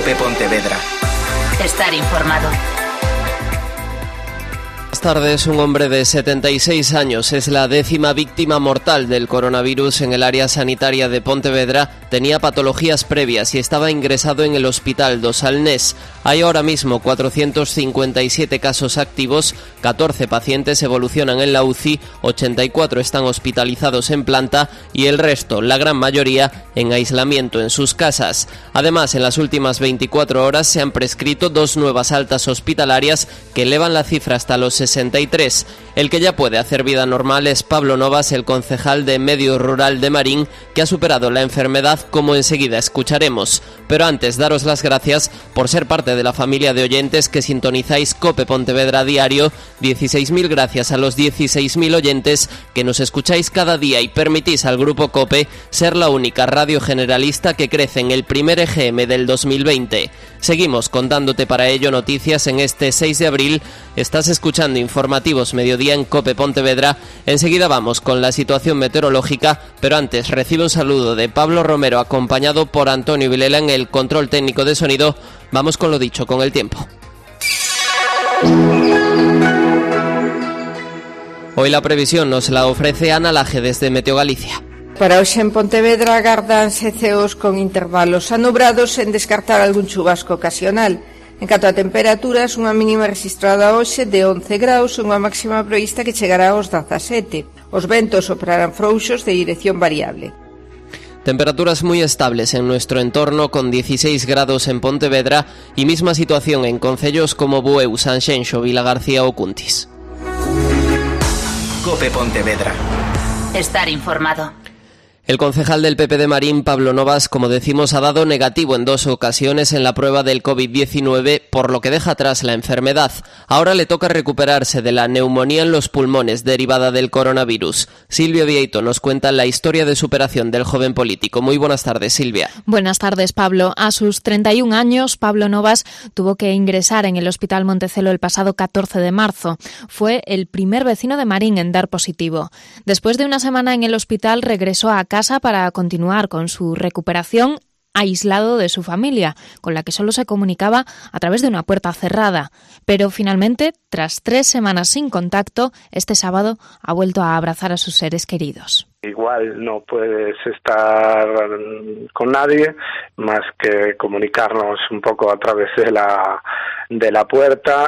COPE Pontevedra. Estar informado. Buenas tardes. Un hombre de 76 años es la 10ª víctima mortal del coronavirus en el área sanitaria de Pontevedra. Tenía patologías previas y estaba ingresado en el Hospital do Salnés. Hay ahora mismo 457 casos activos, 14 pacientes evolucionan en la UCI, 84 están hospitalizados en planta y el resto, la gran mayoría, en aislamiento en sus casas. Además, en las últimas 24 horas se han prescrito 2 nuevas altas hospitalarias que elevan la cifra hasta los 63. El que ya puede hacer vida normal es Pablo Novas, el concejal de Medio Rural de Marín, que ha superado la enfermedad, como enseguida escucharemos. Pero antes, daros las gracias por ser parte de la familia de oyentes que sintonizáis COPE Pontevedra a diario. 16.000 gracias a los 16.000 oyentes que nos escucháis cada día y permitís al Grupo COPE ser la única radio generalista que crece en el primer EGM del 2020. Seguimos contándote para ello noticias en este 6 de abril. Estás escuchando Informativos Mediodía en COPE Pontevedra. Enseguida vamos con la situación meteorológica, pero antes recibe un saludo de Pablo Romero acompañado por Antonio Vilela en el control técnico de sonido. Vamos con lo dicho, con el tiempo. Hoy la previsión nos la ofrece Ana Laje desde Meteo Galicia. Para hoxe en Pontevedra agárdanse ceos con intervalos anubrados sen descartar algún chubasco ocasional. En canto a temperaturas, unha mínima registrada hoxe de 11 graus e unha máxima prevista que chegará aos 17. Os ventos soprarán frouxos de dirección variable. Temperaturas muy estables en nuestro entorno, con 16 grados en Pontevedra y misma situación en concellos como Bueu, Sanxenxo, Vilagarcía o Cuntis. COPE Pontevedra. Estar informado. El concejal del PP de Marín, Pablo Novas, como decimos, ha dado negativo en 2 ocasiones en la prueba del COVID-19, por lo que deja atrás la enfermedad. Ahora le toca recuperarse de la neumonía en los pulmones derivada del coronavirus. Silvia Vieito nos cuenta la historia de superación del joven político. Muy buenas tardes, Silvia. Buenas tardes, Pablo. A sus 31 años, Pablo Novas tuvo que ingresar en el Hospital Montecelo el pasado 14 de marzo. Fue el primer vecino de Marín en dar positivo. Después de una semana en el hospital, regresó a casa para continuar con su recuperación, aislado de su familia, con la que solo se comunicaba a través de una puerta cerrada. Pero finalmente, tras 3 semanas sin contacto, este sábado ha vuelto a abrazar a sus seres queridos. Igual no puedes estar con nadie más que comunicarnos un poco a través de la puerta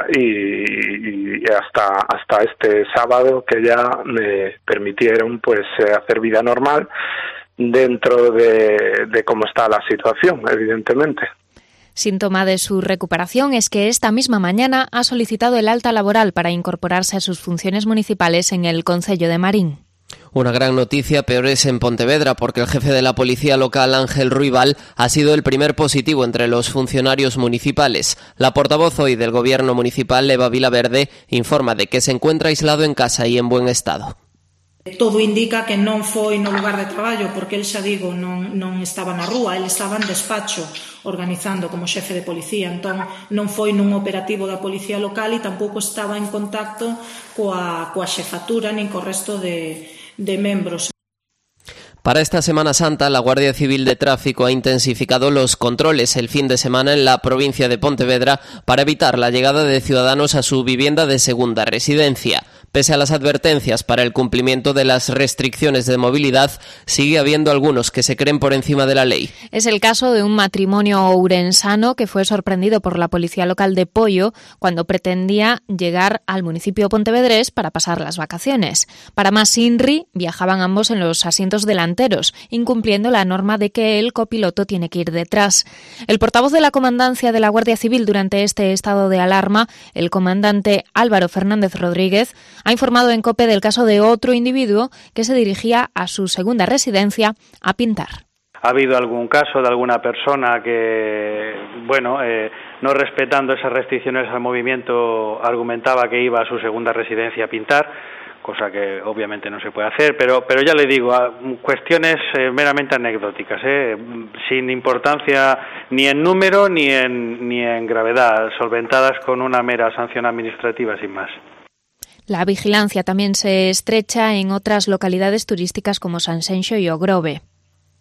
y hasta este sábado que ya me permitieron pues hacer vida normal dentro de cómo está la situación, evidentemente. Síntoma de su recuperación es que esta misma mañana ha solicitado el alta laboral para incorporarse a sus funciones municipales en el concello de Marín. Una gran noticia, peor es en Pontevedra, porque el jefe de la policía local, Ángel Ruibal, ha sido el primer positivo entre los funcionarios municipales. La portavoz hoy del gobierno municipal, Eva Vilaverde, informa de que se encuentra aislado en casa y en buen estado. Todo indica que non foi no lugar de traballo, porque el, xa digo, non estaba na rúa, el estaba en despacho organizando como xefe de policía, entón non foi nun operativo da policía local e tampouco estaba en contacto coa xefatura nin co resto de membros. Para esta Semana Santa, la Guardia Civil de Tráfico ha intensificado los controles el fin de semana en la provincia de Pontevedra para evitar la llegada de ciudadanos a su vivienda de segunda residencia. Pese a las advertencias para el cumplimiento de las restricciones de movilidad, sigue habiendo algunos que se creen por encima de la ley. Es el caso de un matrimonio ourensano que fue sorprendido por la policía local de Poio cuando pretendía llegar al municipio pontevedrés para pasar las vacaciones. Para más INRI, viajaban ambos en los asientos delanteros, incumpliendo la norma de que el copiloto tiene que ir detrás. El portavoz de la comandancia de la Guardia Civil durante este estado de alarma, el comandante Álvaro Fernández Rodríguez, ha informado en COPE del caso de otro individuo que se dirigía a su segunda residencia a pintar. ¿Ha habido algún caso de alguna persona que, no respetando esas restricciones al movimiento, argumentaba que iba a su segunda residencia a pintar? Cosa que obviamente no se puede hacer, pero ya le digo, cuestiones meramente anecdóticas, sin importancia ni en número ni en gravedad, solventadas con una mera sanción administrativa sin más. La vigilancia también se estrecha en otras localidades turísticas como Sanxenxo y O Grove.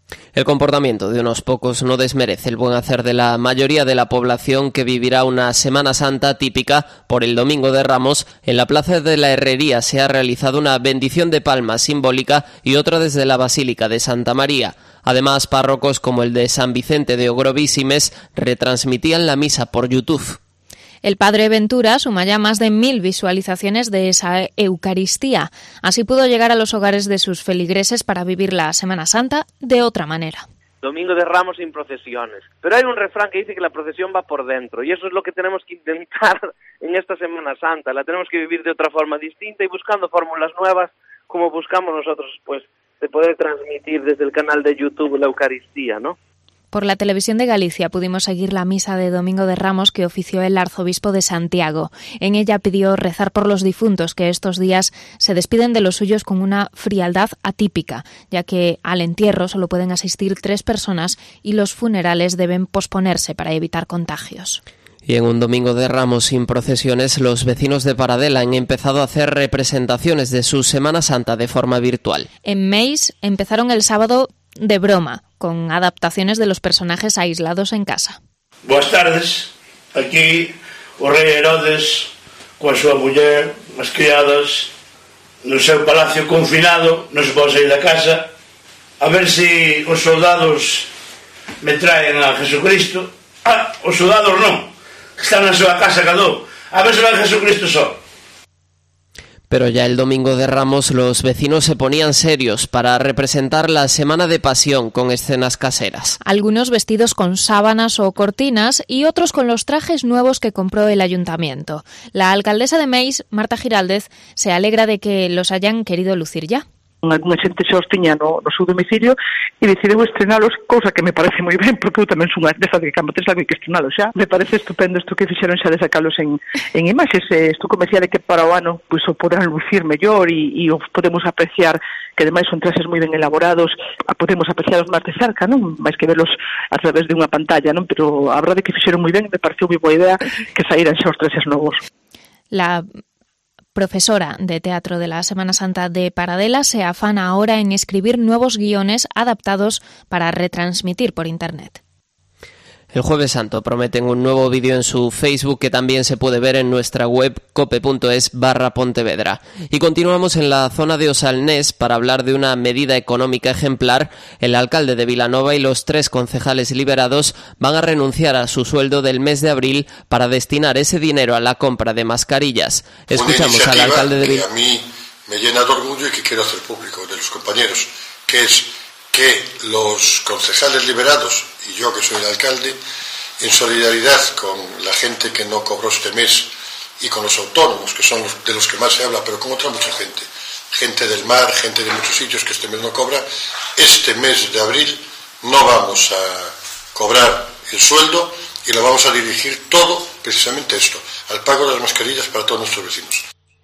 El comportamiento de unos pocos no desmerece el buen hacer de la mayoría de la población que vivirá una Semana Santa típica por el Domingo de Ramos. En la Plaza de la Herrería se ha realizado una bendición de palmas simbólica y otra desde la Basílica de Santa María. Además, párrocos como el de San Vicente de Ogrovísimes retransmitían la misa por YouTube. El Padre Ventura suma ya más de 1000 visualizaciones de esa Eucaristía. Así pudo llegar a los hogares de sus feligreses para vivir la Semana Santa de otra manera. Domingo de Ramos sin procesiones. Pero hay un refrán que dice que la procesión va por dentro, y eso es lo que tenemos que intentar en esta Semana Santa. La tenemos que vivir de otra forma distinta y buscando fórmulas nuevas, como buscamos nosotros, pues, de poder transmitir desde el canal de YouTube la Eucaristía, ¿no? Por la Televisión de Galicia pudimos seguir la misa de Domingo de Ramos que ofició el arzobispo de Santiago. En ella pidió rezar por los difuntos que estos días se despiden de los suyos con una frialdad atípica, ya que al entierro solo pueden asistir 3 personas y los funerales deben posponerse para evitar contagios. Y en un Domingo de Ramos sin procesiones, los vecinos de Paradela han empezado a hacer representaciones de su Semana Santa de forma virtual. En Meis empezaron el sábado de broma, con adaptaciones de los personajes aislados en casa. Boas tardes, aquí o rei Herodes coa súa muller, as criadas, no seu palacio confinado, non se pode sair da casa, a ver se os soldados me traen a Jesucristo. Os soldados non, que están na súa casa cadou, a ver se vai Jesucristo só. Pero ya el Domingo de Ramos los vecinos se ponían serios para representar la Semana de Pasión con escenas caseras. Algunos vestidos con sábanas o cortinas y otros con los trajes nuevos que compró el ayuntamiento. La alcaldesa de Meis, Marta Giraldez, se alegra de que los hayan querido lucir ya. Alguna xente xa os tiña no seu domicilio e decideu estrenalos, cousa que me parece moi ben, porque eu tamén son unha desa de cama, tes algo que estrenalos xa. Me parece estupendo isto que fixeron xa de sacalos en imaxes. Isto como decía de que para o ano pois o poderán lucir mellor e o podemos apreciar, que ademais son traxes moi ben elaborados, podemos apreciaros máis de cerca, non? Máis que verlos a través de unha pantalla, non? Pero a verdade que fixeron moi ben, me pareceu moi boa idea que saíran xa os traxes novos. La profesora de teatro de la Semana Santa de Paradela se afana ahora en escribir nuevos guiones adaptados para retransmitir por Internet. El Jueves Santo prometen un nuevo vídeo en su Facebook que también se puede ver en nuestra web cope.es/Pontevedra. Y continuamos en la zona de Osalnés para hablar de una medida económica ejemplar. El alcalde de Vilanova y los 3 concejales liberados van a renunciar a su sueldo del mes de abril para destinar ese dinero a la compra de mascarillas. Escuchamos al alcalde de Vilanova. A mí me llena de orgullo y que quiero hacer público de los compañeros, que es que los concejales liberados y yo, que soy el alcalde, en solidaridad con la gente que no cobró este mes y con los autónomos, que son de los que más se habla, pero con otra mucha gente del mar, gente de muchos sitios que este mes no cobra, este mes de abril no vamos a cobrar el sueldo y lo vamos a dirigir todo precisamente a esto, al pago de las mascarillas para todos nuestros vecinos.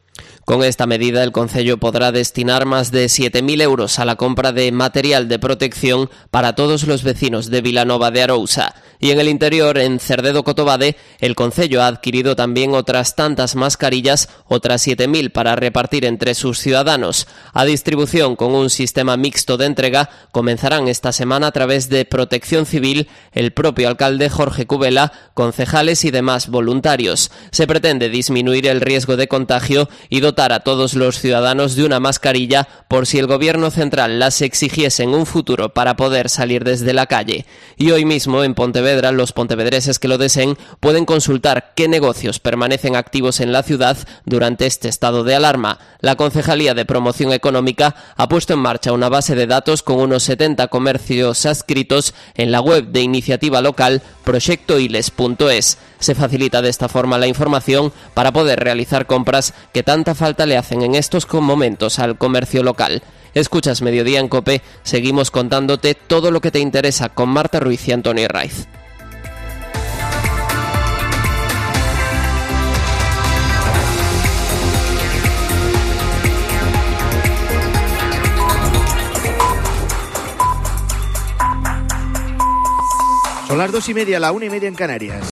Con esta medida, el concello podrá destinar más de 7.000 euros a la compra de material de protección para todos los vecinos de Vilanova de Arousa. Y en el interior, en Cerdedo Cotobade, el concello ha adquirido también otras tantas mascarillas, otras 7.000 para repartir entre sus ciudadanos. A distribución con un sistema mixto de entrega comenzarán esta semana a través de Protección Civil, el propio alcalde Jorge Cubela, concejales y demás voluntarios. Se pretende disminuir el riesgo de contagio y dotar a todos los ciudadanos de una mascarilla por si el gobierno central las exigiese en un futuro para poder salir desde la calle. Y hoy mismo en Pontevedra, los pontevedreses que lo deseen pueden consultar qué negocios permanecen activos en la ciudad durante este estado de alarma. La Concejalía de Promoción Económica ha puesto en marcha una base de datos con unos 70 comercios adscritos en la web de iniciativa local proyectoiles.es. Se facilita de esta forma la información para poder realizar compras que tanta falta le hacen en estos momentos al comercio local. Escuchas Mediodía en COPE, seguimos contándote todo lo que te interesa con Marta Ruiz y Antonio Raiz. Son las 2:30, la 1:30 en Canarias.